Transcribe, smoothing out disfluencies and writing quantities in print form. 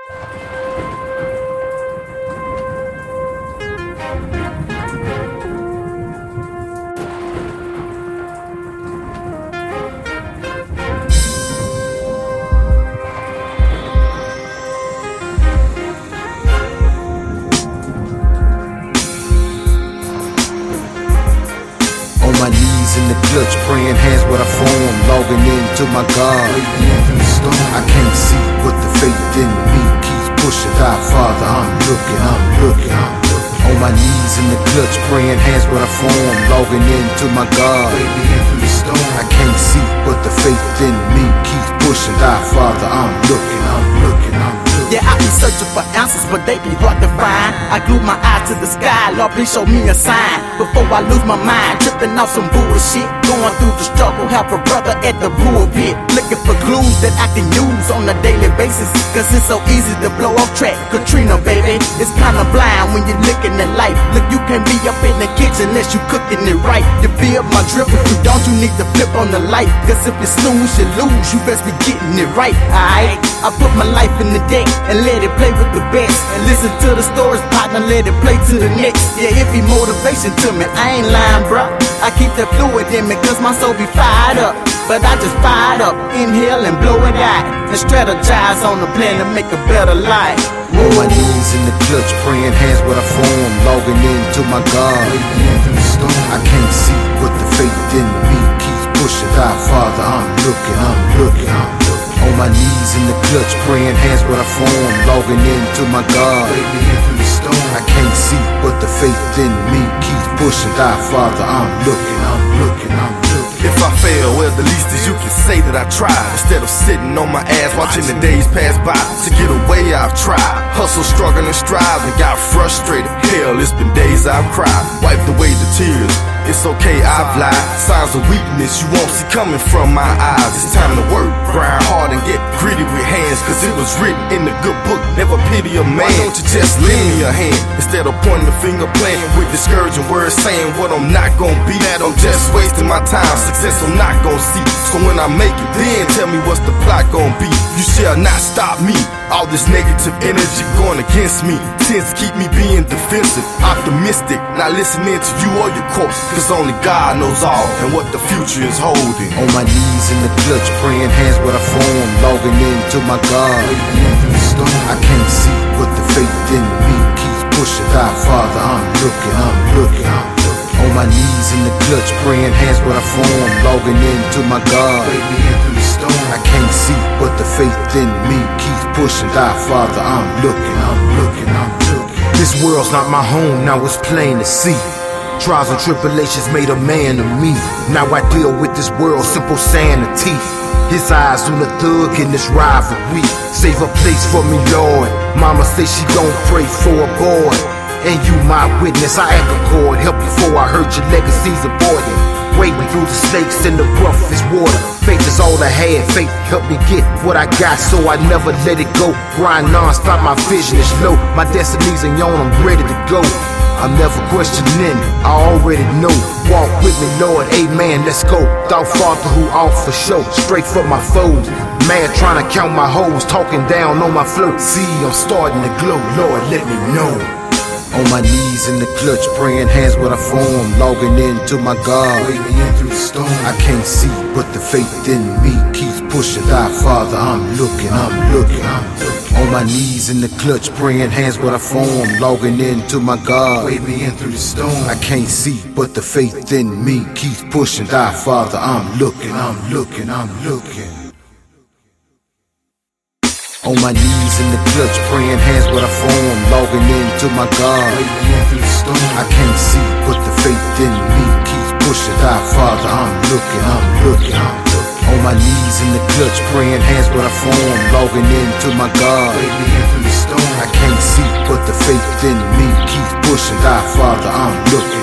My knees in the clutch, praying hands with a form, logging into my God. I can't see, but the faith in me keeps pushing. God, Father, I'm looking. On my knees in the clutch, praying hands with a form, logging into my God. I can't see, but the faith in me keeps pushing. God, Father, I'm looking. Yeah, I be searching for answers, but they be hard to find. I glue my eyes to the sky, Lord, please show me a sign before I lose my mind, tripping off some bullshit. Going through the struggle, help a brother at the pulpit, looking for clues that I can use on a daily basis. Cause it's so easy to blow off track, Katrina, baby. It's kinda blind when you're looking at life. Look, you can't be up in the kitchen unless you cooking it right. You feel my drip, if you don't, you need to flip on the light. Cause if you snooze, you lose, you best be getting it right, alright? I put my life in the deck and let it play with the best. And listen to the stories, partner, let it play to the next. Yeah, it be motivation to me, I ain't lying, bruh. I keep that fluid in me cause my soul be fired up. But I just fired up, inhale and blow it out, and strategize on the plan to make a better life. On my knees in the clutch, praying hands with a form, logging into my God. I can't see, but the faith in me keeps pushing. God, Father, I'm looking. On my knees in the clutch, praying hands with a form, logging into my God. I can't see, but the faith in me keeps pushing. God, Father, I'm looking. If I fail, well, the least is you can say that I tried. Instead of sitting on my ass watching the days pass by. To get away, I've tried. Hustle, struggling, striving, got frustrated. Hell, it's been days I've cried. Wiped away the tears. It's okay, I've lied. Signs of weakness you won't see coming from my eyes. It's time to work, grind hard and get gritty with hands. Cause it was written in the good book, never pity a man. Why don't you just lend me a hand? Instead of pointing the finger, playing with discouraging words, saying what I'm not gonna be. That I'm just wasting my time, success I'm not gonna see. So when I make it, then tell me what's the plot gonna be. You shall not stop me. All this negative energy going against me tends to keep me being defensive, optimistic, not listening to you or your quotes. Cause only God knows all and what the future is holding. On my knees in the clutch, praying hands with a form, logging into my God. I can't see, but the faith in me keeps pushing. God, Father, I'm looking. On my knees in the clutch, praying hands with a form, logging into my God. I can't see, but the faith in me keeps pushing. God, Father, I'm looking. This world's not my home, now it's plain to see. Trials and tribulations made a man of me. Now I deal with this world, simple sanity. His eyes on the thug in this rivalry. Save a place for me, Lord. Mama say she gon' pray for a boy. And you my witness, I accord. Help before I hurt your legacy's important. Wading through the snakes in the roughest water. Faith is all I had, faith helped me get what I got, so I never let it go. Grind non-stop, my vision is low. My destiny's in on, I'm ready to go. I'm never questioning, I already know. Walk with me, Lord, amen, let's go. Thou Father who off for show, straight from my foes. Mad trying to count my hoes, talking down on my float. See, I'm starting to glow, Lord, let me know. On my knees in the clutch, praying hands with a form, logging into my God. I can't see, but the faith in me keeps pushing. God, Father, I'm looking. On my knees in the clutch, praying hands with a form, logging into my God. I can't see, but the faith in me keeps pushing. God, Father, I'm looking. On my knees in the clutch, praying hands with a form, logging into my God. I can't see, but the faith in me keeps pushing. God, Father, I'm looking. On my knees in the clutch, praying hands with a form, logging into my God. I can't see, but the faith in me keeps pushing. God, Father, I'm looking.